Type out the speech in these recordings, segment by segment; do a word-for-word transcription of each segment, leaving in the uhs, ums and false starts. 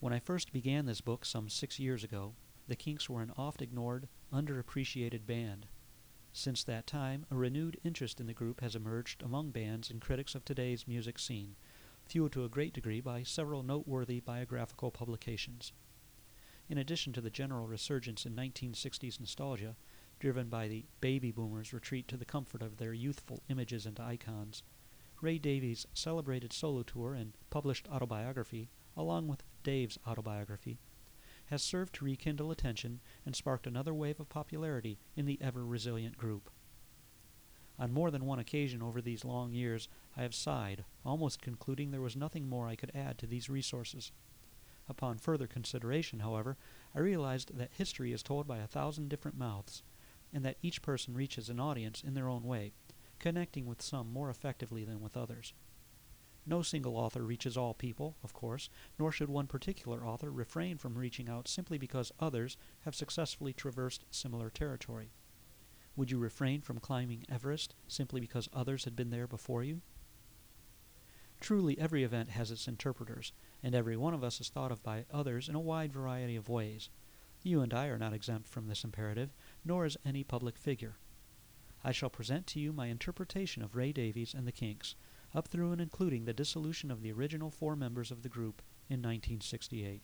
When I first began this book some six years ago, the Kinks were an oft-ignored, underappreciated band. Since that time, a renewed interest in the group has emerged among bands and critics of today's music scene, fueled to a great degree by several noteworthy biographical publications. In addition to the general resurgence in nineteen sixties nostalgia, driven by the baby boomers' retreat to the comfort of their youthful images and icons, Ray Davies' celebrated solo tour and published autobiography, along with Dave's autobiography, has served to rekindle attention and sparked another wave of popularity in the ever-resilient group. On more than one occasion over these long years, I have sighed, almost concluding there was nothing more I could add to these resources. Upon further consideration, however, I realized that history is told by a thousand different mouths, and that each person reaches an audience in their own way, connecting with some more effectively than with others. No single author reaches all people, of course, nor should one particular author refrain from reaching out simply because others have successfully traversed similar territory. Would you refrain from climbing Everest simply because others had been there before you? Truly, every event has its interpreters, and every one of us is thought of by others in a wide variety of ways. You and I are not exempt from this imperative, nor is any public figure. I shall present to you my interpretation of Ray Davies and the Kinks, up through and including the dissolution of the original four members of the group in nineteen sixty-eight.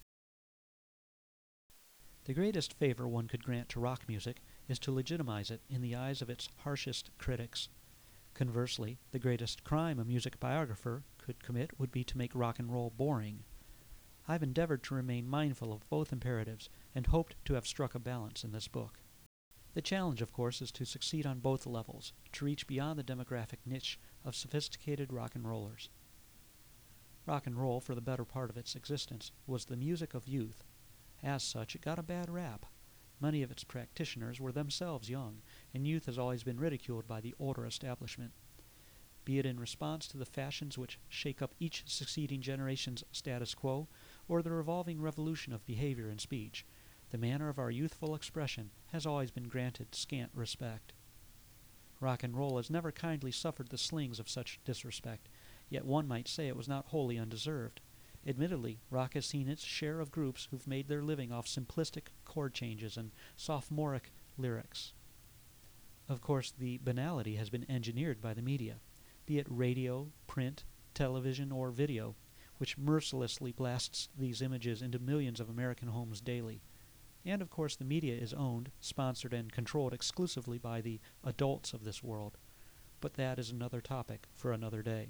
The greatest favor one could grant to rock music is to legitimize it in the eyes of its harshest critics. Conversely, the greatest crime a music biographer could commit would be to make rock and roll boring. I've endeavored to remain mindful of both imperatives and hoped to have struck a balance in this book. The challenge, of course, is to succeed on both levels, to reach beyond the demographic niche of sophisticated rock and rollers. Rock and roll, for the better part of its existence, was the music of youth. As such, it got a bad rap. Many of its practitioners were themselves young, and youth has always been ridiculed by the older establishment. Be it in response to the fashions which shake up each succeeding generation's status quo, or the revolving revolution of behavior and speech, the manner of our youthful expression has always been granted scant respect. Rock and roll has never kindly suffered the slings of such disrespect, yet one might say it was not wholly undeserved. Admittedly, rock has seen its share of groups who've made their living off simplistic chord changes and sophomoric lyrics. Of course, the banality has been engineered by the media, be it radio, print, television, or video, which mercilessly blasts these images into millions of American homes daily. And of course the media is owned, sponsored, and controlled exclusively by the adults of this world. But that is another topic for another day.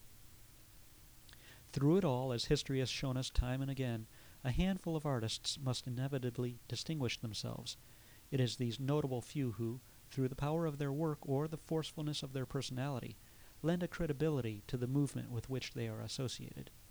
Through it all, as history has shown us time and again, a handful of artists must inevitably distinguish themselves. It is these notable few who, through the power of their work or the forcefulness of their personality, lend a credibility to the movement with which they are associated.